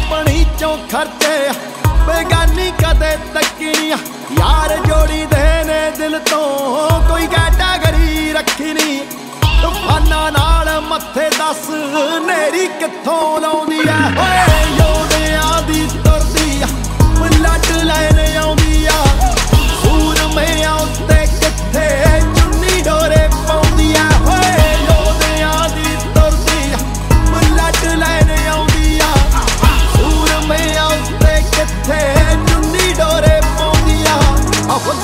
ਆਪਣੀ ਚੋਂ ਖਰਚੇ ਬੇਗਾਨੀ ਕਦੇ ਤੱਕੀ ਨੀ ਯਾਰ ਜੋੜੀ ਦੇ ਨੇ ਦਿਲ ਤੋਂ ਕੋਈ ਕੈਟਾਗਰੀ ਰੱਖੀ ਨੀ ਤੂਫਾਨਾਂ ਨਾਲ ਮੱਥੇ ਦੱਸ ਨੇਰੀ ਕਿੱਥੋਂ ਲਾਉਂਦੀ ਐ ਓਏ